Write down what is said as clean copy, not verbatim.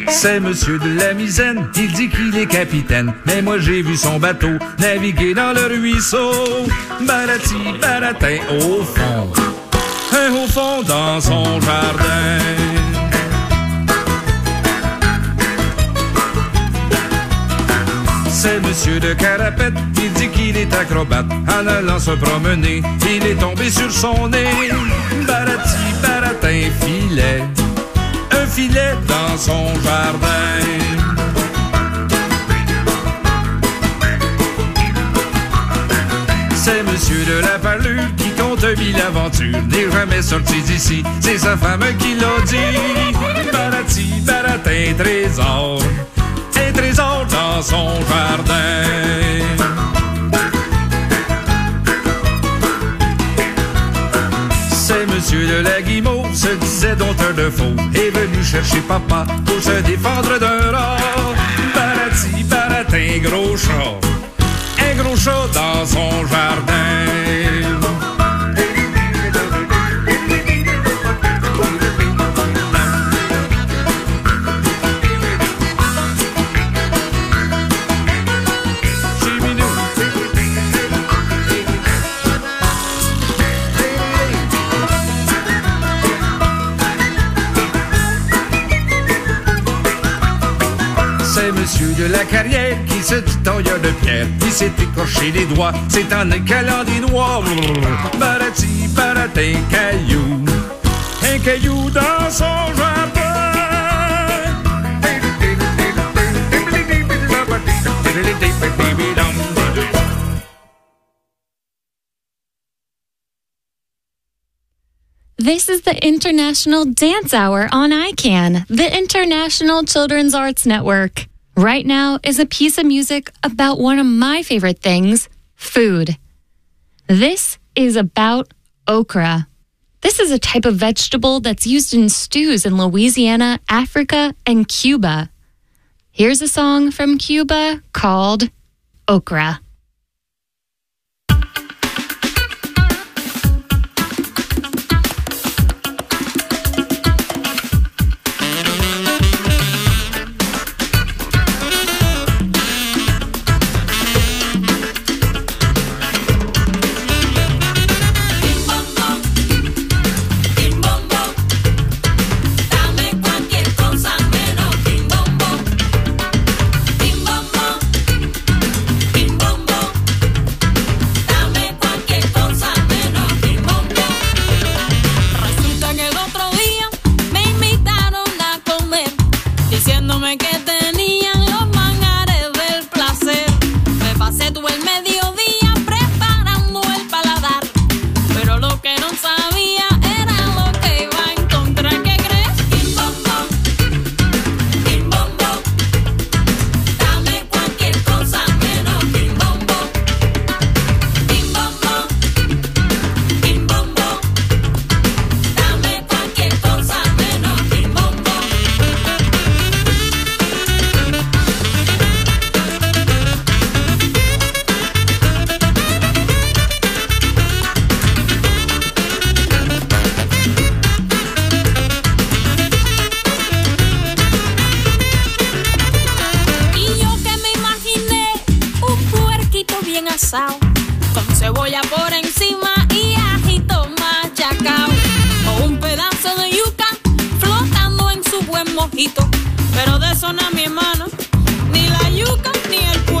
C'est monsieur de la Misaine, il dit qu'il est capitaine. Mais moi j'ai vu son bateau naviguer dans le ruisseau. Barati, baratin, au fond dans son jardin. C'est monsieur de Carapette, il dit qu'il est acrobate. En allant se promener, il est tombé sur son nez. Barati, baratin, filet, un filet dans son jardin. C'est monsieur de la parlure qui compte 1000 aventures. N'est jamais sorti d'ici, c'est sa femme qui l'a dit. Barati, baratin, trésor, un trésor dans son jardin. C'est monsieur de la Guimauve, se disait dompteur de faux, est venu chercher papa pour se défendre d'un rat. Barati, baratin, gros chat, un gros chat dans son jardin. C'est monsieur de la carrière qui se dit tailleur de pierre. Il s'est écorché les doigts, c'est en écalant des noix. Barati, baratin, caillou, un caillou dans son jardin. This is the International Dance Hour on ICANN, the International Children's Arts Network. Right now is a piece of music about one of my favorite things, food. This is about okra. This is a type of vegetable that's used in stews in Louisiana, Africa, and Cuba. Here's a song from Cuba called Okra. Con cebolla por encima y ajito machacao, o un pedazo de yuca flotando en su buen mojito. Pero de eso no, mi hermano, ni la yuca ni el